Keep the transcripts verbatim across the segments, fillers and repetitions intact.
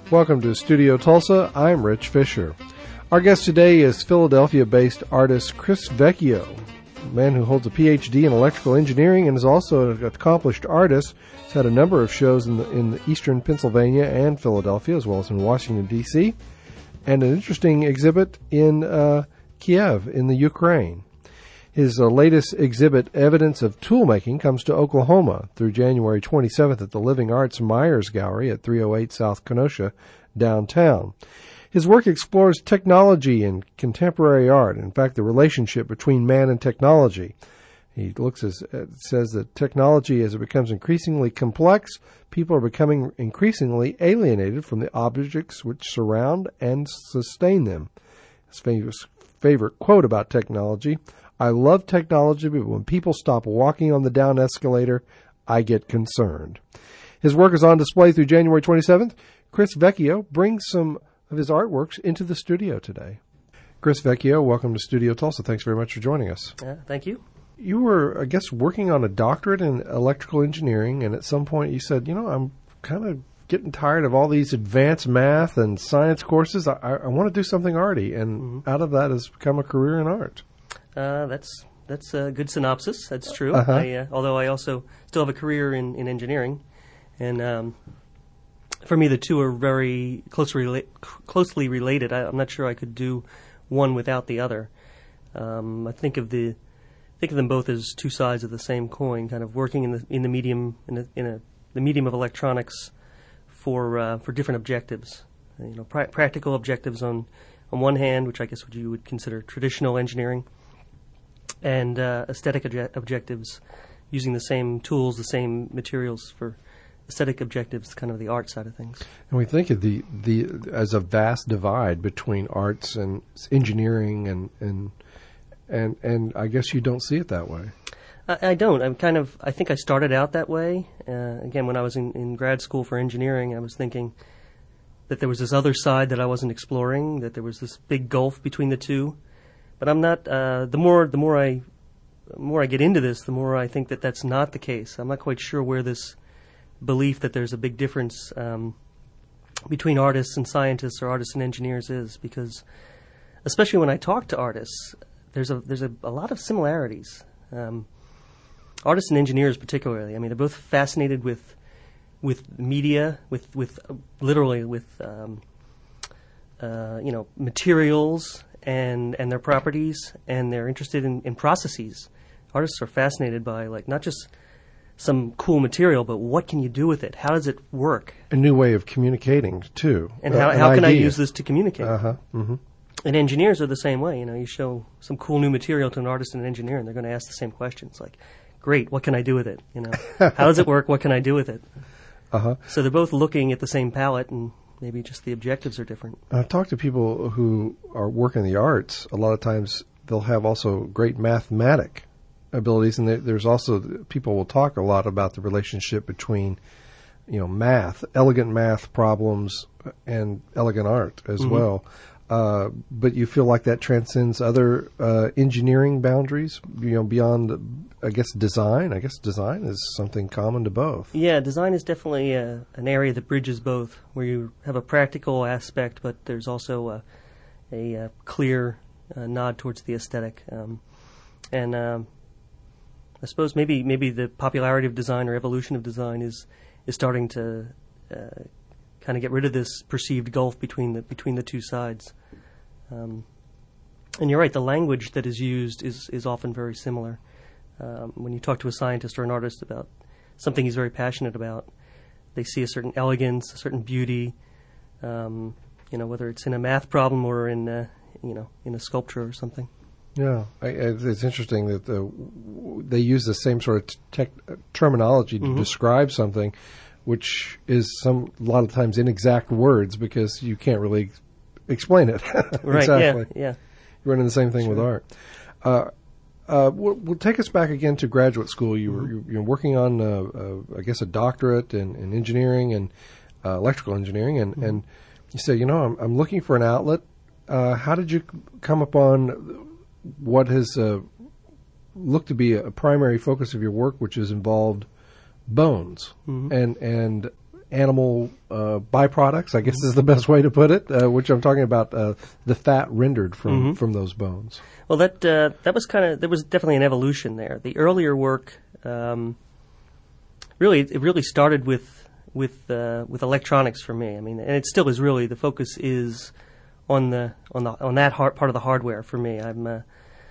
Welcome to Studio Tulsa. I'm Rich Fisher. Our guest today is Philadelphia-based artist Chris Vecchio, a man who holds a P H D in electrical engineering and is also an accomplished artist. He's had a number of shows in the, in the eastern Pennsylvania and Philadelphia, as well as in Washington, D C, and an interesting exhibit in uh, Kiev in the Ukraine. His uh, latest exhibit, Evidence of Toolmaking, comes to Oklahoma through January twenty-seventh at the Living Arts Myers Gallery at three oh eight South Kenosha, downtown. His work explores technology and contemporary art, in fact, the relationship between man and technology. He looks as, uh, says that technology, as it becomes increasingly complex, people are becoming increasingly alienated from the objects which surround and sustain them. His famous favorite quote about technology: "I love technology, but when people stop walking on the down escalator, I get concerned." His work is on display through January twenty-seventh. Chris Vecchio brings some of his artworks into the studio today. Chris Vecchio, welcome to Studio Tulsa. Thanks very much for joining us. Uh, thank you. You were, I guess, working on a doctorate in electrical engineering, and at some point you said, you know, I'm kind of getting tired of all these advanced math and science courses. I, I want to do something arty, and mm-hmm. out of that has become a career in art. Uh, that's that's a good synopsis. That's true. Uh-huh. I, uh, although I also still have a career in, in engineering, and um, for me the two are very closely rela- closely related. I, I'm not sure I could do one without the other. Um, I think of the think of them both as two sides of the same coin. Kind of working in the in the medium in, a, in a, the medium of electronics for uh, for different objectives. You know, pra- practical objectives on on one hand, which I guess what you would consider traditional engineering, and uh, aesthetic obje- objectives, using the same tools, the same materials for aesthetic objectives, kind of the art side of things. And we think of the, the as a vast divide between arts and engineering, and and and, and I guess you don't see it that way. I, I don't. I'm kind of. I think I started out that way. Uh, again, when I was in, in grad school for engineering, I was thinking that there was this other side that I wasn't exploring, that there was this big gulf between the two. But I'm not. Uh, the more the more I the more I get into this, the more I think that that's not the case. I'm not quite sure where this belief that there's a big difference um, between artists and scientists or artists and engineers is, because especially when I talk to artists, there's a there's a, a lot of similarities. Um, artists and engineers, particularly, I mean, they're both fascinated with with media, with with uh, literally with um, uh, you know materials and and their properties, and they're interested in, in processes. Artists are fascinated by, like, not just some cool material, but what can you do with it? How does it work? A new way of communicating, too. And uh, how, an how can idea. I use this to communicate? Uh-huh. Mm-hmm. And engineers are the same way. You know, you show some cool new material to an artist and an engineer, and they're going to ask the same questions, like, great, what can I do with it? You know, how does it work? What can I do with it? Uh-huh. So they're both looking at the same palette, and maybe just the objectives are different. I've talked to people who are working the arts. A lot of times they'll have also great mathematic abilities, and there's also, people will talk a lot about the relationship between, you know, math, elegant math problems, and elegant art as mm-hmm. well. Uh, but you feel like that transcends other uh, engineering boundaries, you know, beyond, I guess, design. I guess design is something common to both. Yeah, design is definitely uh, an area that bridges both, where you have a practical aspect, but there's also a, a, a clear uh, nod towards the aesthetic. Um, and um, I suppose maybe maybe the popularity of design or evolution of design is is starting to uh, kind of get rid of this perceived gulf between the between the two sides. Um, and you're right, the language that is used is, is often very similar. Um, when you talk to a scientist or an artist about something he's very passionate about, they see a certain elegance, a certain beauty, um, you know, whether it's in a math problem or in, uh, you know, in a sculpture or something. Yeah, I, it's interesting that the, they use the same sort of tech, terminology to mm-hmm. describe something, which is some a lot of times inexact words because you can't really explain it. Right? Exactly. Yeah. Yeah. You're running the same thing Sure. with art. Uh, uh, we'll, we'll take us back again to graduate school. You were you, you're working on, uh, uh, I guess, a doctorate in, in engineering and uh, electrical engineering, and, mm-hmm. and you say, you know, I'm, I'm looking for an outlet. Uh, how did you come upon what has uh, looked to be a primary focus of your work, which has involved bones? Mm-hmm. And and animal uh, byproducts, I guess is the best way to put it, uh, which I'm talking about uh, the fat rendered from, Mm-hmm. from those bones. Well, that uh, that was kind of there was definitely an evolution there. The earlier work, um, really, it really started with with uh, with electronics for me. I mean, and it still is really the focus is on the on the on that hard, part of the hardware for me. I'm uh,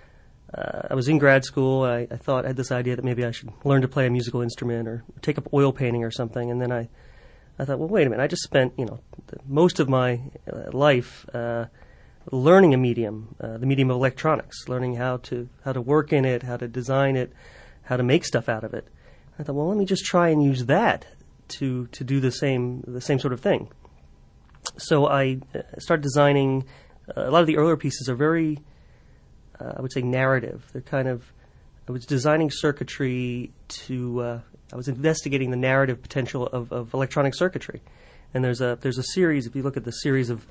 uh, I was in grad school. I, I thought I had this idea that maybe I should learn to play a musical instrument or take up oil painting or something, and then I I thought, well, wait a minute. I just spent you know the, most of my uh, life. Uh, learning a medium, uh, the medium of electronics, learning how to how to work in it, how to design it, how to make stuff out of it. I thought, well, let me just try and use that to to do the same the same sort of thing. So I uh, started designing. Uh, a lot of the earlier pieces are very, uh, I would say, narrative. They're kind of. I was designing circuitry to. Uh, I was investigating the narrative potential of, of electronic circuitry, and there's a there's a series. If you look at the series of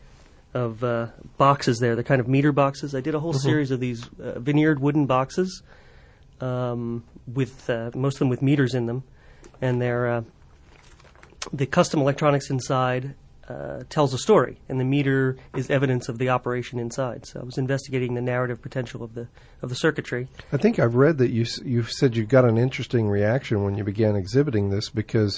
of uh, boxes there, the kind of meter boxes. I did a whole mm-hmm. series of these uh, veneered wooden boxes, um, with uh, most of them with meters in them, and they're uh, the custom electronics inside uh, tells a story, and the meter is evidence of the operation inside. So I was investigating the narrative potential of the of the circuitry. I think I've read that you you said you got an interesting reaction when you began exhibiting this because.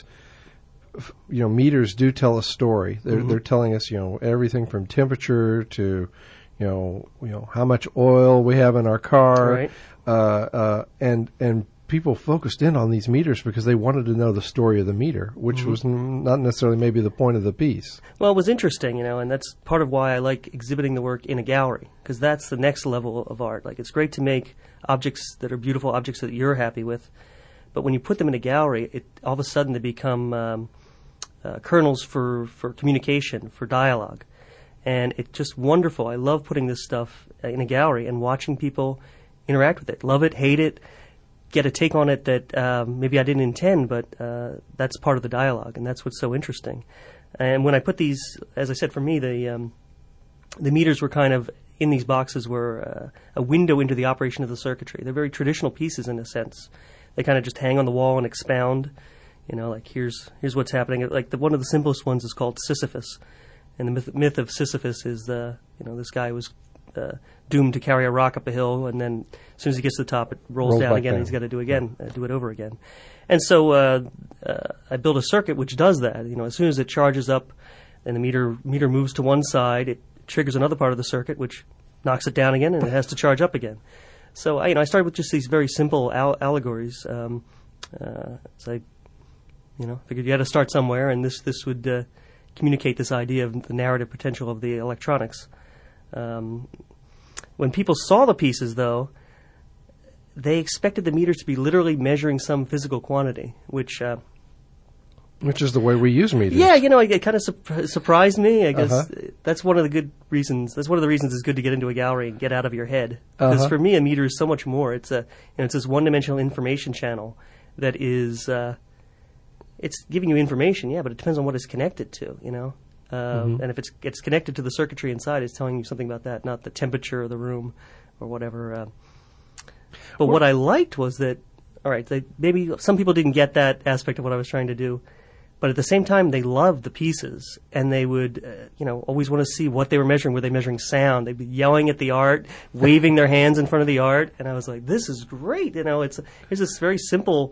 You know, meters do tell a story. They're mm-hmm. they're telling us, you know, everything from temperature to, you know, you know how much oil we have in our car, right. uh, uh, and and people focused in on these meters because they wanted to know the story of the meter, which mm-hmm. was n- not necessarily maybe the point of the piece. Well, it was interesting, you know, and that's part of why I like exhibiting the work in a gallery because that's the next level of art. Like, it's great to make objects that are beautiful, objects that you're happy with, but when you put them in a gallery, it all of a sudden they become um, Uh, kernels for, for communication, for dialogue. And it's just wonderful. I love putting this stuff uh, in a gallery and watching people interact with it. Love it, hate it, get a take on it that um, maybe I didn't intend, but uh, that's part of the dialogue, and that's what's so interesting. And when I put these, as I said, for me, the um, the meters were kind of, in these boxes, were uh, a window into the operation of the circuitry. They're very traditional pieces in a sense. They kind of just hang on the wall and expound. You know, like here's here's what's happening. Like the, one of the simplest ones is called Sisyphus, and the myth, myth of Sisyphus is the you know this guy was uh, doomed to carry a rock up a hill, and then as soon as he gets to the top, it rolls, rolls down again, down. and he's got to do again, uh, do it over again. And so uh, uh, I built a circuit which does that. You know, as soon as it charges up, and the meter meter moves to one side, it triggers another part of the circuit which knocks it down again, and it has to charge up again. So I, you know, I started with just these very simple al- allegories. Um, uh, so I You know, figured you had to start somewhere, and this this would uh, communicate this idea of the narrative potential of the electronics. Um, when people saw the pieces, though, they expected the meters to be literally measuring some physical quantity, which uh, which is the way we use meters. Yeah, you know, it, it kind of su- surprised me. I guess uh-huh. that's one of the good reasons. That's one of the reasons it's good to get into a gallery and get out of your head. Because uh-huh. for me, a meter is so much more. It's a you know, it's this one-dimensional information channel that is. Uh, It's giving you information, yeah, but it depends on what it's connected to, you know. Um, mm-hmm. And if it's it's connected to the circuitry inside, it's telling you something about that, not the temperature of the room or whatever. Uh. But what I liked was that, all right, they, maybe some people didn't get that aspect of what I was trying to do, but at the same time, they loved the pieces, and they would, uh, you know, always want to see what they were measuring. Were they measuring sound? They'd be yelling at the art, waving their hands in front of the art, and I was like, this is great, you know. It's here's this very simple.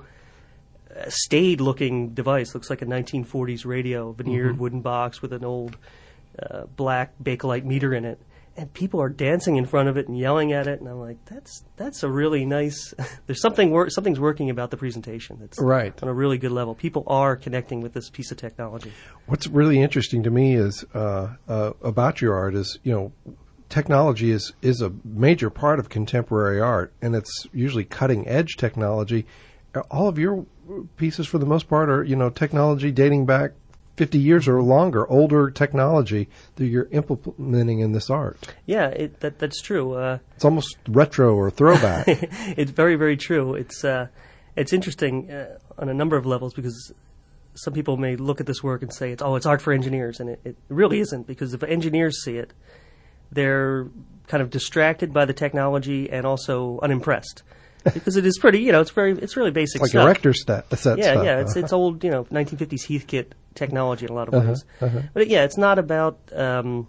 A staid-looking device. Looks like a nineteen forties radio, veneered mm-hmm. wooden box with an old uh, black Bakelite meter in it. And people are dancing in front of it and yelling at it. And I'm like, that's that's a really nice... There's something wor- something's working about the presentation. It's right. on a really good level. People are connecting with this piece of technology. What's really interesting to me is uh, uh, about your art is, you know, technology is, is a major part of contemporary art, and it's usually cutting-edge technology. All of your pieces, for the most part, are, you know, technology dating back fifty years or longer, older technology that you're implementing in this art. Yeah, it, that that's true. Uh, it's almost retro or throwback. It's very, very true. It's uh, it's interesting uh, on a number of levels because some people may look at this work and say, "It's oh, it's art for engineers," and it, it really isn't. Because if engineers see it, they're kind of distracted by the technology and also unimpressed. because it is pretty, you know, it's very, it's really basic It's like stuff. a Rector stat, set yeah, stuff. yeah, it's it's old, you know, nineteen fifties Heathkit technology in a lot of Uh-huh, ways. uh-huh. But yeah, it's not about, um,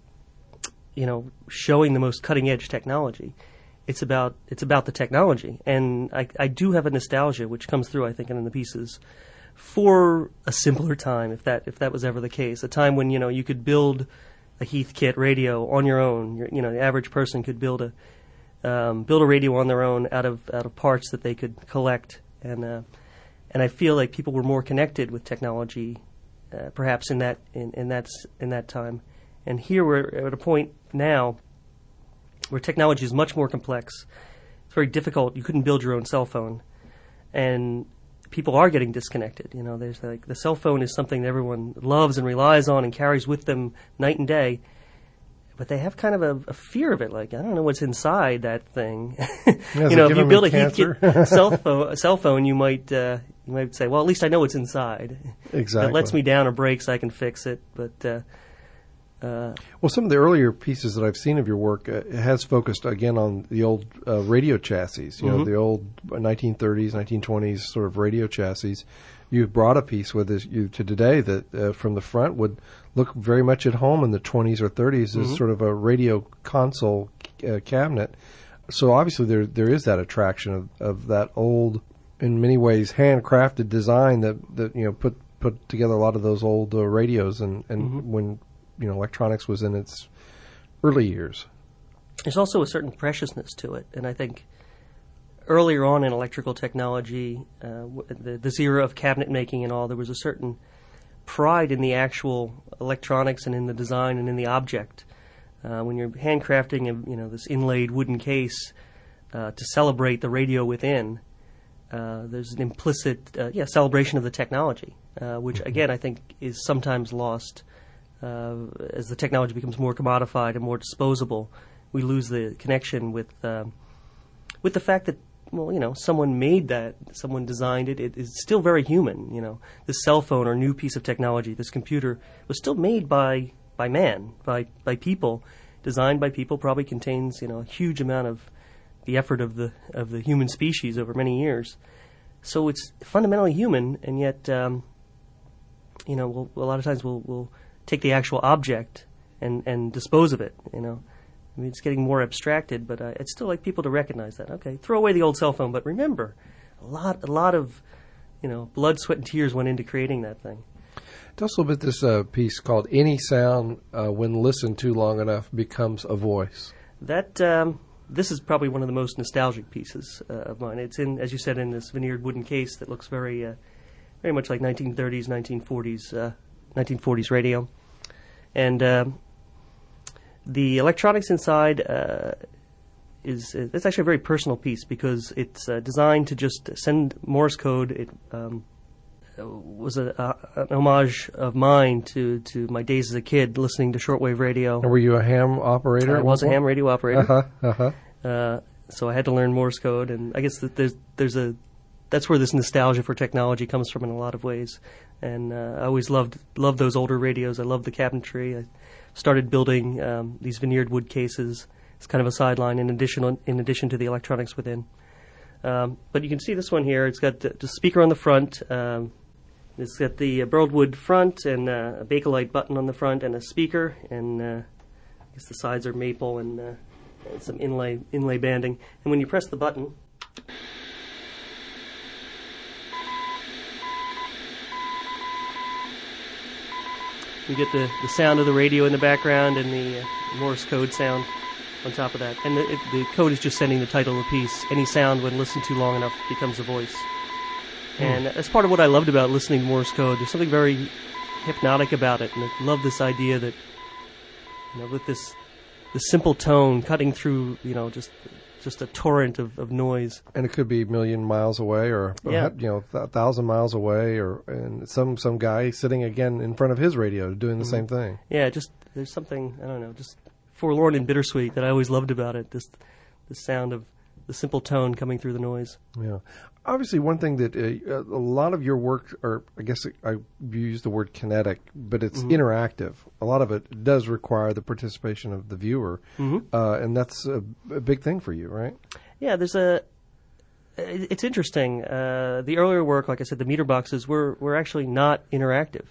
you know, showing the most cutting edge technology. It's about it's about the technology, and I I do have a nostalgia which comes through, I think, in the pieces, for a simpler time, if that if that was ever the case, a time when, you know, you could build a Heathkit radio on your own. You're, you know, the average person could build a um, build a radio on their own out of out of parts that they could collect, and uh, and I feel like people were more connected with technology, uh, perhaps in that in in that s- in that time, and here we're at a point now where technology is much more complex. It's very difficult. You couldn't build your own cell phone, and people are getting disconnected. You know, there's like the cell phone is something that everyone loves and relies on and carries with them night and day, but they have kind of a, a fear of it. Like, I don't know what's inside that thing. Does you know, it if give you them build a cancer? Heathkit cell phone, cell phone, you might uh, you might say, well, at least I know what's inside. Exactly. It lets me down or breaks, I can fix it. But uh, uh, Well, some of the earlier pieces that I've seen of your work uh, it has focused again on the old uh, radio chassis. You know, Mhm. the old nineteen thirties, nineteen twenties sort of radio chassis. You brought a piece with us, you to today that uh, from the front would look very much at home in the twenties or thirties as Mhm. sort of a radio console uh, cabinet. So obviously there there is that attraction of, of that old, in many ways, handcrafted design that, that you know put put together a lot of those old uh, radios and, and Mhm. when you know electronics was in its early years. there's also a certain preciousness to it, and I think earlier on in electrical technology, uh, w- the, this era of cabinet making and all, there was a certain pride in the actual electronics and in the design and in the object. Uh, when you're handcrafting, a, you know, this inlaid wooden case uh, to celebrate the radio within, uh, there's an implicit, uh, yeah, celebration of the technology, uh, which again I think is sometimes lost uh, as the technology becomes more commodified and more disposable. We lose the connection with um with the fact that, well, you know, someone made that, someone designed it. It is still very human. You know, this cell phone or new piece of technology, this computer, was still made by by man, by by people, designed by people. Probably contains, you know, a huge amount of the effort of the of the human species over many years. So it's fundamentally human, and yet, um, you know, we'll, a lot of times we'll we'll take the actual object and and dispose of it. You know. I mean, it's getting more abstracted, but uh, I'd still like people to recognize that. Okay, throw away the old cell phone, but remember, a lot, a lot of, you know, blood, sweat, and tears went into creating that thing. Tell us a little bit this uh, piece called "Any Sound uh, When Listened to Long Enough Becomes a Voice." That um, this is probably one of the most nostalgic pieces uh, of mine. It's in, as you said, in this veneered wooden case that looks very, uh, very much like nineteen thirties, nineteen forties, uh, nineteen forties radio, and. Um, The electronics inside uh, is uh, it's actually a very personal piece because it's uh, designed to just send Morse code. It um, was a, a, an homage of mine to, to my days as a kid listening to shortwave radio. And were you a ham operator? I at was a one ham point? radio operator, Uh-huh, uh-huh. uh, so I had to learn Morse code, and I guess that there's there's a that's where this nostalgia for technology comes from in a lot of ways. And uh, I always loved loved those older radios. I loved the cabinetry. I started building um, these veneered wood cases. It's kind of a sideline in addition in addition to the electronics within. Um, but you can see this one here. It's got the, the speaker on the front. Um, it's got the uh, burled wood front and uh, a Bakelite button on the front and a speaker. And uh, I guess the sides are maple and, uh, and some inlay inlay banding. And when you press the button, you get the, the sound of the radio in the background and the uh, Morse code sound on top of that. And the, it, the code is just sending the title of the piece. Any sound, when listened to long enough, becomes a voice. And that's part of what I loved about listening to Morse code. There's something very hypnotic about it. And I love this idea that, you know, with this this simple tone cutting through, you know, just just a torrent of, of noise. And it could be a million miles away, or Yeah. you know, a thousand miles away, or and some some guy sitting again in front of his radio doing the Mhm. same thing. Yeah, just there's something, I don't know, just forlorn and bittersweet that I always loved about it. This the sound of the simple tone coming through the noise. Yeah. Obviously, one thing that uh, a lot of your work, or I guess I use the word kinetic, but it's Mhm. interactive. A lot of it does require the participation of the viewer, Mm-hmm. uh, and that's a, a big thing for you, right? Yeah, there's a it- it's interesting. Uh, the earlier work, like I said, the meter boxes were, were actually not interactive.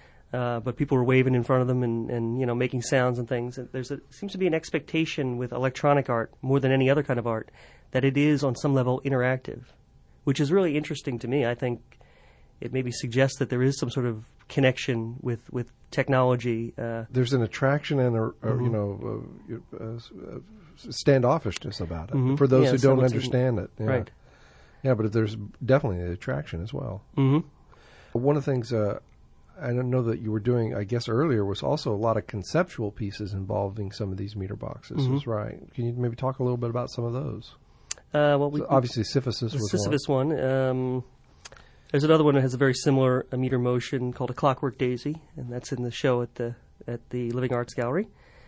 Uh, but people were waving in front of them and, and you know making sounds and things. And there's a seems to be an expectation with electronic art more than any other kind of art that it is on some level interactive, which is really interesting to me. I think it maybe suggests that there is some sort of connection with with technology. Uh, There's an attraction and a, a Mm-hmm. you know uh, uh, standoffishness about it Mhm. for those Yeah, who so don't it's- understand it. Yeah. Right. Yeah, but there's definitely an attraction as well. Mm-hmm. One of the things uh, I don't know that you were doing, I guess earlier, was also a lot of conceptual pieces involving some of these meter boxes. Mhm. Is right. Can you maybe talk a little bit about some of those? Uh, well, we, So obviously, Sisyphus the was Sisyphus one. Um, there's another one that has a very similar uh, meter motion called a Clockwork Daisy, and that's in the show at the at the Living Arts Gallery.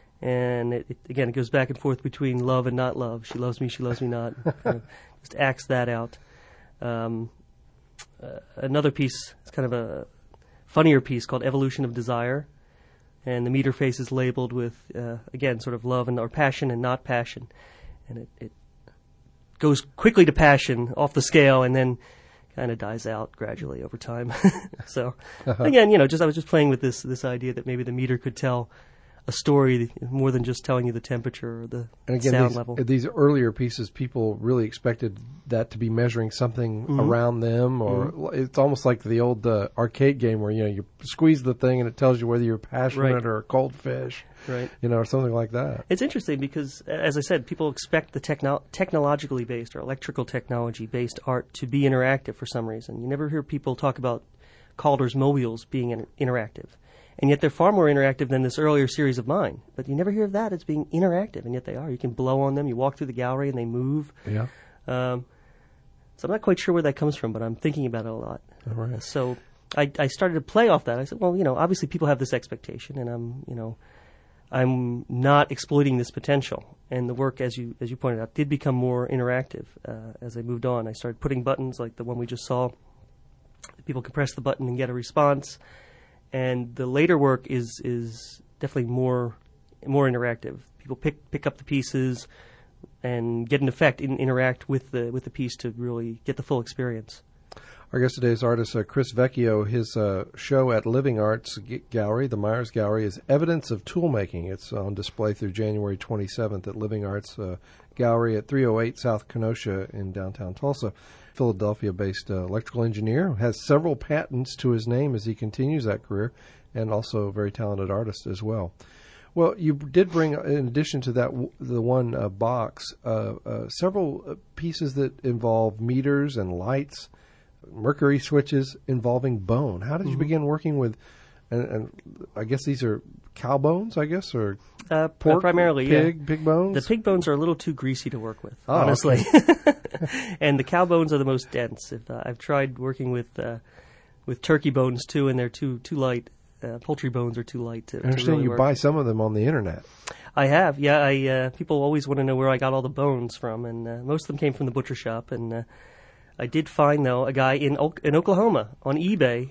And it, it, again, it goes back and forth between love and not love. She loves me, she loves me not. Kind of just acts that out. Um, uh, another piece, it's kind of a funnier piece called Evolution of Desire, and the meter face is labeled with uh, again sort of love and or passion and not passion, and it, it goes quickly to passion off the scale and then kind of dies out gradually over time. So again, you know, just I was just playing with this this idea that maybe the meter could tell a story more than just telling you the temperature or the And again, sound these, level. these earlier pieces, people really expected that to be measuring something Mhm. around them, or it's almost like the old uh, arcade game where you know you squeeze the thing and it tells you whether you're passionate Right. or a cold fish, Right. you know, or something like that. It's interesting because, as I said, people expect the techno- technologically based or electrical technology based art to be interactive for some reason. You never hear people talk about Calder's mobiles being in- interactive. And yet they're far more interactive than this earlier series of mine. But you never hear of that as being interactive, and yet they are. You can blow on them. You walk through the gallery and they move. Yeah. Um, so I'm not quite sure where that comes from, but I'm thinking about it a lot. All right. So I, I started to play off that. I said, well, you know, obviously people have this expectation, and I'm, you know, I'm not exploiting this potential. And the work, as you as you pointed out, did become more interactive uh, as I moved on. I started putting buttons like the one we just saw. People can press the button and get a response. And the later work is is definitely more more interactive. People pick pick up the pieces and get an effect and interact with the with the piece to really get the full experience. Our guest today is artist uh, Chris Vecchio. His uh, show at Living Arts G- Gallery, the Myers Gallery, is Evidence of Toolmaking. It's on display through January twenty-seventh at Living Arts uh, Gallery at three oh eight South Kenosha in downtown Tulsa. Philadelphia-based uh, electrical engineer, has several patents to his name as he continues that career, and also a very talented artist as well. Well, you did bring, in addition to that, w- the one uh, box, uh, uh, several uh, pieces that involve meters and lights, mercury switches involving bone. How did you Mhm. begin working with, and, and I guess these are cow bones, I guess, or Uh, pork, primarily, pig, yeah. pig bones? The pig bones are a little too greasy to work with, Oh, honestly. And the cow bones are the most dense. If, uh, I've tried working with uh, with turkey bones too, and they're too too light. Uh, poultry bones are too light to, I to understand really you work. buy some of them on the internet. I have, yeah. I uh, people always want to know where I got all the bones from, and uh, most of them came from the butcher shop. And uh, I did find though a guy in o- in Oklahoma on eBay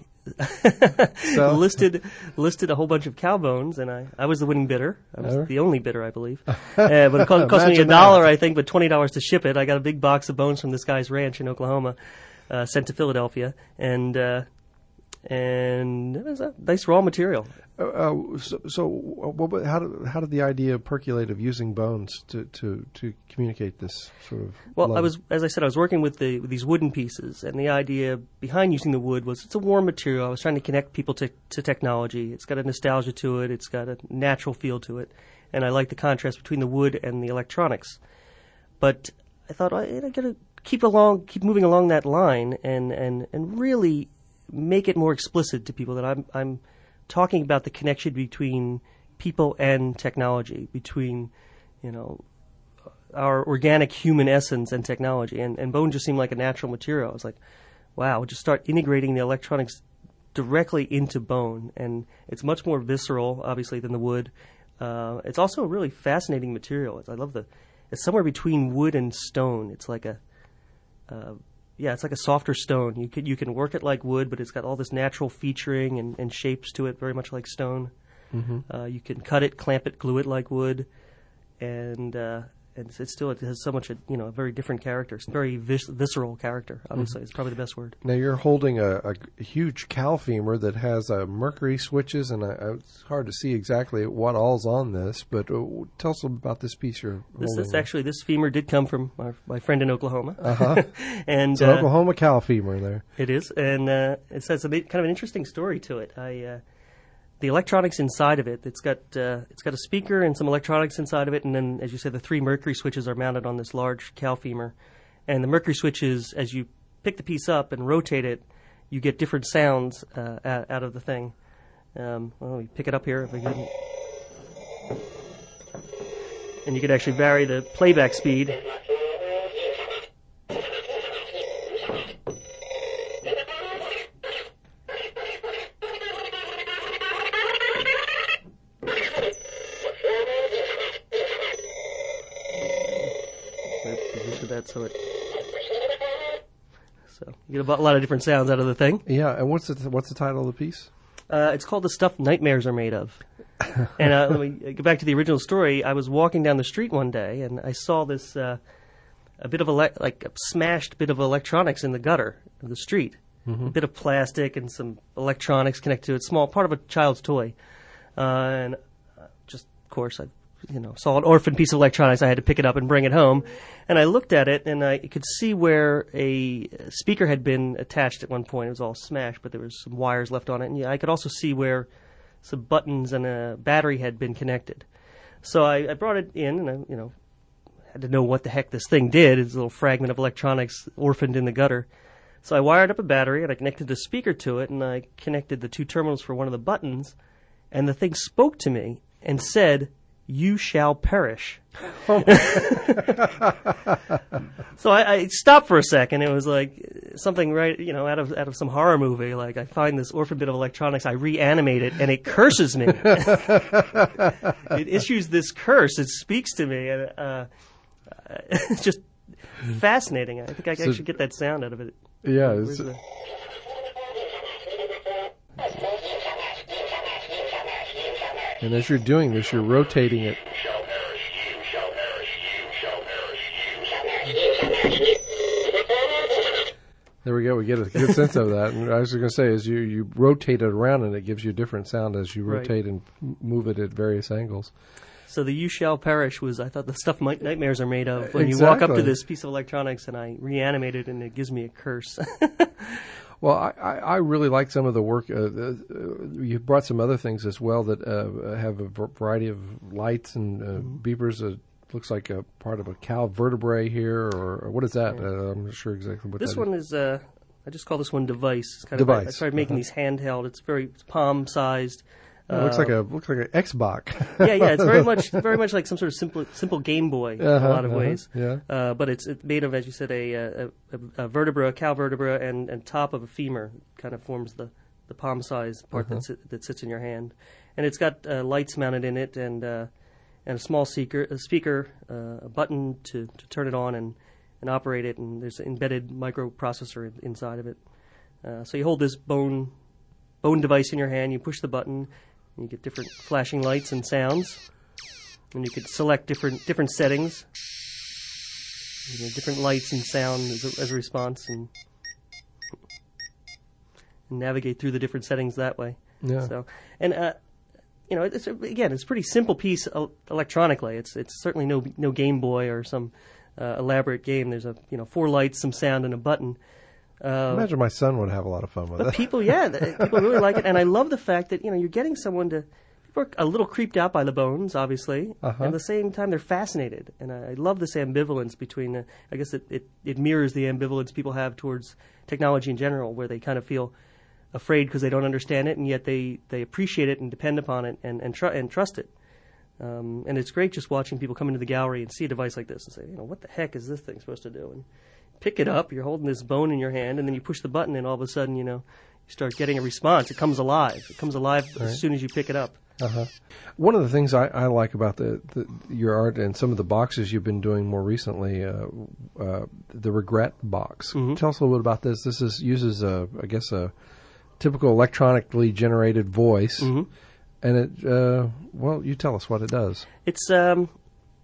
So- listed listed a whole bunch of cow bones, and I, I was the winning bidder. I was Oh. the only bidder, I believe. Uh, but it cost, cost me a Imagine dollar, that. I think, but twenty dollars to ship it. I got a big box of bones from this guy's ranch in Oklahoma, uh, sent to Philadelphia, and uh, and it was a nice raw material. Uh, uh, so, so what, what, how did how did the idea percolate of using bones to, to, to communicate this sort of? Well, love? I was, as I said, I was working with the with these wooden pieces, and the idea behind using the wood was it's a warm material. I was trying to connect people to, to technology. It's got a nostalgia to it. It's got a natural feel to it, and I like the contrast between the wood and the electronics. But I thought I, I got to keep along, keep moving along that line, and, and, and really make it more explicit to people that I'm I'm talking about the connection between people and technology, between you know. our organic human essence and technology. And, and bone just seemed like a natural material. I was like, wow, just start integrating the electronics directly into bone. And it's much more visceral, obviously, than the wood. Uh, it's also a really fascinating material. It's, I love the, it's somewhere between wood and stone. It's like a, uh, yeah, it's like a softer stone. You can, you can work it like wood, but it's got all this natural featuring and, and shapes to it, very much like stone. Mm-hmm. Uh, you can cut it, clamp it, glue it like wood. And, uh, and it's, it's still it has so much a, you know a very different character. It's a very vis- visceral character. Obviously, mm-hmm. It's probably the best word. Now you're holding a, a, a huge cow femur that has uh, mercury switches, and I, I, it's hard to see exactly what all's on this. But uh, tell us about this piece you're this, holding. This actually this femur did come from our, my friend in Oklahoma. Uh-huh. and it's an uh, Oklahoma cow femur there. It is, and uh, it has a bit, kind of an interesting story to it. I. Uh, The electronics inside of it, it's got uh, it's got a speaker and some electronics inside of it, and then, as you said, the three mercury switches are mounted on this large cow femur. And the mercury switches, as you pick the piece up and rotate it, you get different sounds uh, out, out of the thing. Um, well, we pick it up here, if I can. And you can actually vary the playback speed. That so it so you get a lot of different sounds out of the thing. Yeah, and what's the what's the title of the piece? Uh, it's called "The Stuff Nightmares Are Made Of." And uh, let me get back to the original story. I was walking down the street one day, and I saw this uh, a bit of ele- like a smashed bit of electronics in the gutter of the street. Mm-hmm. A bit of plastic and some electronics connected to it. Small part of a child's toy, uh, and uh, just of course I. You know, saw an orphan piece of electronics. I had to pick it up and bring it home. And I looked at it, and I could see where a speaker had been attached at one point. It was all smashed, but there was some wires left on it. And yeah, I could also see where some buttons and a battery had been connected. So I, I brought it in, and I, you know, had to know what the heck this thing did. It's a little fragment of electronics orphaned in the gutter. So I wired up a battery, and I connected the speaker to it, and I connected the two terminals for one of the buttons, and the thing spoke to me and said, "You shall perish." Oh so I, I stopped for a second. It was like something right, you know, out of out of some horror movie. Like I find this orphan bit of electronics, I reanimate it, and it curses me. It issues this curse. It speaks to me, and uh, it's just fascinating. I think I can so, actually get that sound out of it. Yeah. It's, the... And as you're doing this, you're rotating it. There we go. We get a good sense of that. And I was going to say, as you, you rotate it around, and it gives you a different sound as you rotate right. and move it at various angles. So the "You shall perish" was, I thought, the stuff my nightmares are made of. When exactly. you walk up to this piece of electronics and I reanimate it, and it gives me a curse. Well, I, I, I really like some of the work. Uh, uh, you brought some other things as well that uh, have a variety of lights and uh, mm-hmm. beepers. Uh, looks like a part of a cow vertebrae here, or, or what is that? Yeah. Uh, I'm not sure exactly what this that one is. is. Uh, I just call this one device. It's kind device. Of, I, I started making uh-huh. these handheld. It's very it's palm sized. It looks like a looks like an Xbox. yeah, yeah, it's very much very much like some sort of simple simple Game Boy uh-huh, in a lot of uh-huh, ways. Yeah, uh, but it's it's made of, as you said, a a, a, a vertebra, a cow vertebra, and, and top of a femur. Kind of forms the, the palm size part uh-huh. that sit, that sits in your hand, and it's got uh, lights mounted in it, and uh, and a small speaker, a speaker, uh, a button to, to turn it on and, and operate it, and there's an embedded microprocessor in, inside of it. Uh, so you hold this bone bone device in your hand, you push the button. You get different flashing lights and sounds, and you could select different different settings, you know, different lights and sound as a, as a response, and, and navigate through the different settings that way. Yeah. So, and uh, you know, it's a, again, it's a pretty simple piece electronically. It's it's certainly no no Game Boy or some uh, elaborate game. There's a you know four lights, some sound, and a button. Uh, Imagine my son would have a lot of fun with but it. people, yeah, people really like it, and I love the fact that you know you're getting someone to. People are a little creeped out by the bones, obviously, uh-huh. and at the same time they're fascinated, and I, I love this ambivalence between. Uh, I guess it, it it mirrors the ambivalence people have towards technology in general, where they kind of feel afraid because they don't understand it, and yet they, they appreciate it and depend upon it and and, tr- and trust it. Um, and it's great just watching people come into the gallery and see a device like this and say, you know, what the heck is this thing supposed to do? And pick it up, you're holding this bone in your hand, and then you push the button, and all of a sudden, you know, you start getting a response. It comes alive. It comes alive right. as soon as you pick it up. Uh-huh. One of the things I, I like about the, the your art and some of the boxes you've been doing more recently, uh, uh, the Regret box. Mm-hmm. Tell us a little bit about this. This is uses, a, I guess, a typical electronically generated voice, mm-hmm. and it, uh, well, you tell us what it does. It's um.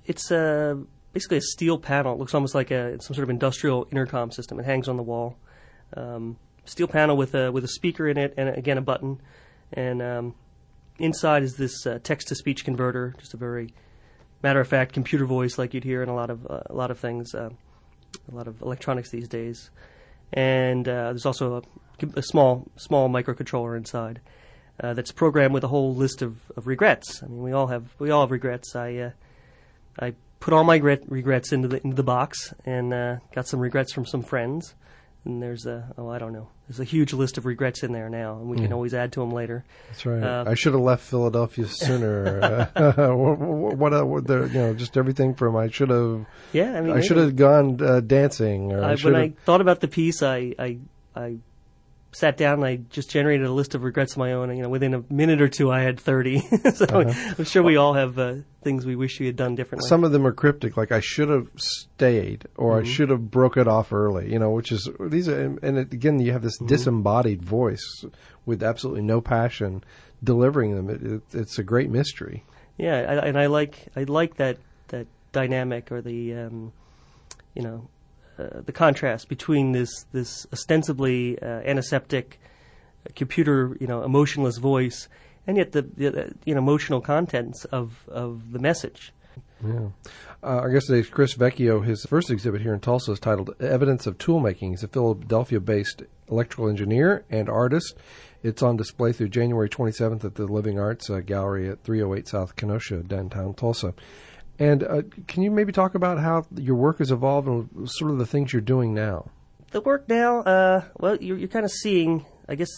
it's uh, basically a steel panel. It looks almost like a some sort of industrial intercom system. It hangs on the wall. Um, steel panel with a with a speaker in it, and again a button. And um, inside is this uh, text-to-speech converter, just a very matter-of-fact computer voice like you'd hear in a lot of uh, a lot of things, uh, a lot of electronics these days. And uh, there's also a, a small small microcontroller inside uh, that's programmed with a whole list of, of regrets. I mean, we all have we all have regrets. I uh, I put all my regret, regrets into the into the box and uh, got some regrets from some friends. And there's a, oh, I don't know. There's a huge list of regrets in there now, and we yeah. can always add to them later. That's right. Uh, I should have left Philadelphia sooner. uh, what, what, uh, what the, you know, just everything from I should have. Yeah, I mean, I should have gone uh, dancing. Or I, I when I have, thought about the piece, I, I, I sat down and I just generated a list of regrets of my own. And, you know, within a minute or two, I had thirty. so uh-huh. I'm sure we all have uh, things we wish we had done differently. Some of them are cryptic, like I should have stayed, or mm-hmm. I should have broke it off early. You know, which is these are, and it, again, you have this mm-hmm. disembodied voice with absolutely no passion delivering them. It, it, it's a great mystery. Yeah, I, and I like I like that that dynamic or the um, you know. Uh, the contrast between this this ostensibly uh, antiseptic uh, computer, you know, emotionless voice, and yet the, the uh, you know emotional contents of, of the message. Yeah, uh, our guest today is Chris Vecchio. His first exhibit here in Tulsa is titled "Evidence of Tool Making." He's a Philadelphia-based electrical engineer and artist. It's on display through January twenty-seventh at the Living Arts uh, Gallery at three oh eight South Kenosha, downtown Tulsa. And uh, can you maybe talk about how your work has evolved and sort of the things you're doing now? The work now, uh, well, you're, you're kind of seeing, I guess,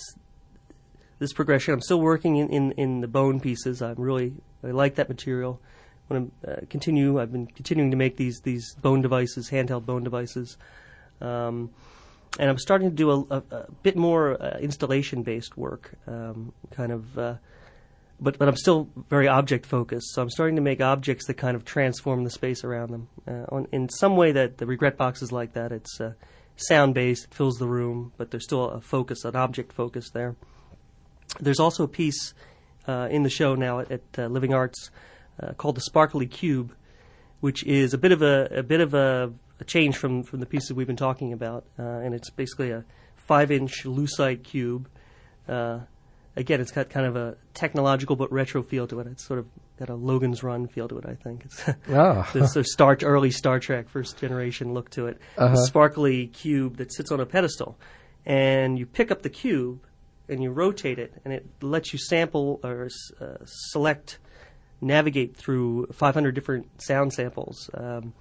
this progression. I'm still working in, in, in the bone pieces. I'm really, I like that material. I want to uh, continue. I've been continuing to make these, these bone devices, handheld bone devices. Um, and I'm starting to do a, a, a bit more uh, installation-based work, um, kind of... Uh, But but I'm still very object focused, so I'm starting to make objects that kind of transform the space around them. Uh, on, in some way that the regret box is like that. It's uh, sound based, it fills the room, but there's still a focus, an object focus there. There's also a piece uh, in the show now at, at uh, Living Arts uh, called the Sparkly Cube, which is a bit of a a bit of a, a change from from the pieces we've been talking about, uh, and it's basically a five inch lucite cube. Uh, Again, it's got kind of a technological but retro feel to it. It's sort of got a Logan's Run feel to it, I think. It's ah. There's a Star, early Star Trek, first generation look to it. Uh-huh. A sparkly cube that sits on a pedestal. And you pick up the cube and you rotate it, and it lets you sample or uh, select, navigate through five hundred different sound samples. Um,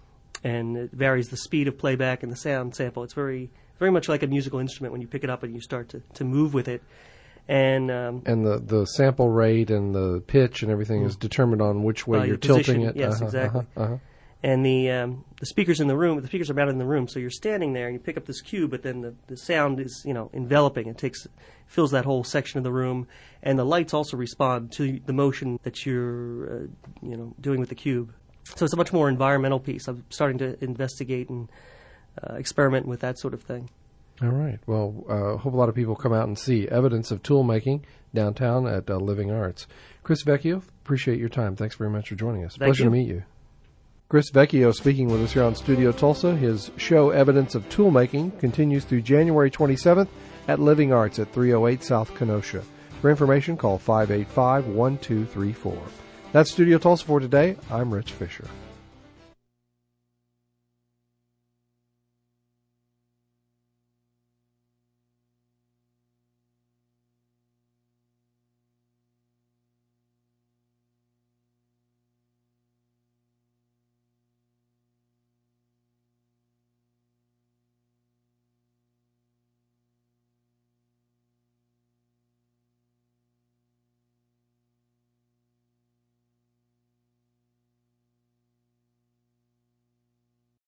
and it varies the speed of playback and the sound sample. It's very, very much like a musical instrument when you pick it up and you start to, to move with it. And um, and the, the sample rate and the pitch and everything mm. is determined on which way uh, you're position, tilting it. Yes, uh-huh, exactly. Uh-huh, uh-huh. And the um, the speakers in the room, the speakers are mounted in the room, so you're standing there and you pick up this cube, but then the, the sound is you know enveloping. It takes fills that whole section of the room, and the lights also respond to the motion that you're uh, you know doing with the cube. So it's a much more environmental piece. I'm starting to investigate and uh, experiment with that sort of thing. All right. Well, I uh, hope a lot of people come out and see Evidence of Tool Making downtown at uh, Living Arts. Chris Vecchio, appreciate your time. Thanks very much for joining us. Thank Pleasure you. to meet you. Chris Vecchio speaking with us here on Studio Tulsa. His show Evidence of Tool Making continues through January twenty-seventh at Living Arts at three oh eight South Kenosha. For information, call five eight five, one two three four. That's Studio Tulsa for today. I'm Rich Fisher.